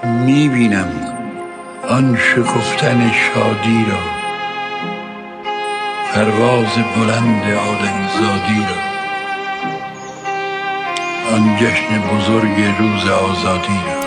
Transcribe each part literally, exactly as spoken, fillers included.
میبینم آن شکفتن شادی را، پرواز بلند آدمزادی را، آن جشن بزرگ روز آزادی را.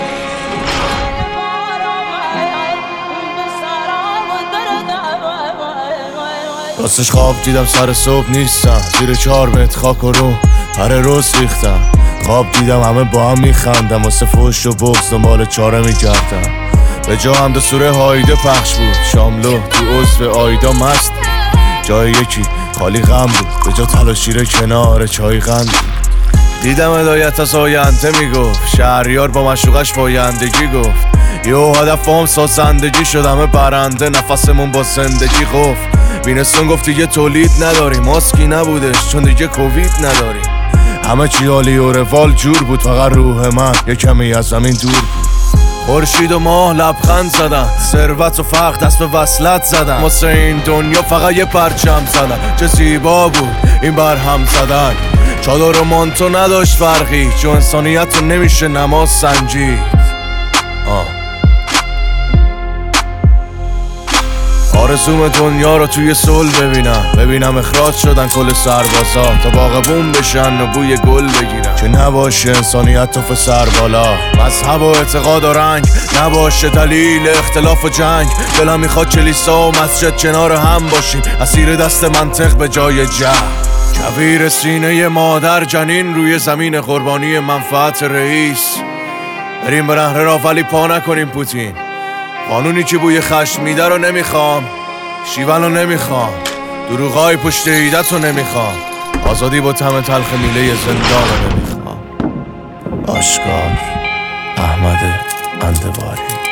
راستش خواب دیدم سر صبح نیستم، زیر چهار متر خاک و رو پر روز ریختم. خواب دیدم همه با هم میخندم، واسه فحش و بغض دنبال چاره میگردم. به جا هم ده سوره هایده پخش بود، شاملو تو عضو آیدا مست بود. جای یکی خالی غم بود، به جا تلاشیره کنار چای غم بود. دیدم هدایت از آینده میگفت، شهریار با مشوقش پایندگی گفت. یه هدف هم سازندگی شد، همه برنده نفسمون با زندگی قفل. بینستون گفت دیگه تولید نداریم، ماسکی نبودش چون دیگه کووید نداریم. همه چی عالی و روال جور بود، فقط روح من یه کمی از زمین دور بود. خورشید و ماه لبخند زدن، ثروت و فقر دست به وصلت زدن. واسه این دنیا فقط یه پرچم زدن، چه زیبا بود این برهم زدن. چادر و مانتو نداشت فرقی، چون انسانیت رو نمیشه نماز سنجید. آه آرزوم دنیا رو توی صلح ببینم، ببینم اخراج شدن کل سربازا تا باغبون بشن و بوی گل بگیرن. که نباشه انسانیت تو سر بالا، مذهب و اعتقاد و رنگ نباشه دلیل اختلاف و جنگ. دلم میخواد کلیسا و مسجد کنار هم باشیم، اسیر دست منطق به جای جنگ. کویر سینه مادر جنین روی زمین قربانی منفعت رئیس. بریم به نهر راه ولی پا نکنیم پوتین. قانونی که بوی خشم میده رو نمیخوام، شیون رو نمیخوام، دروغای پشت ایدت رو نمیخوام، آزادی با طعم تلخ میله زندان رو نمیخوام. آشکار احمد اندواری.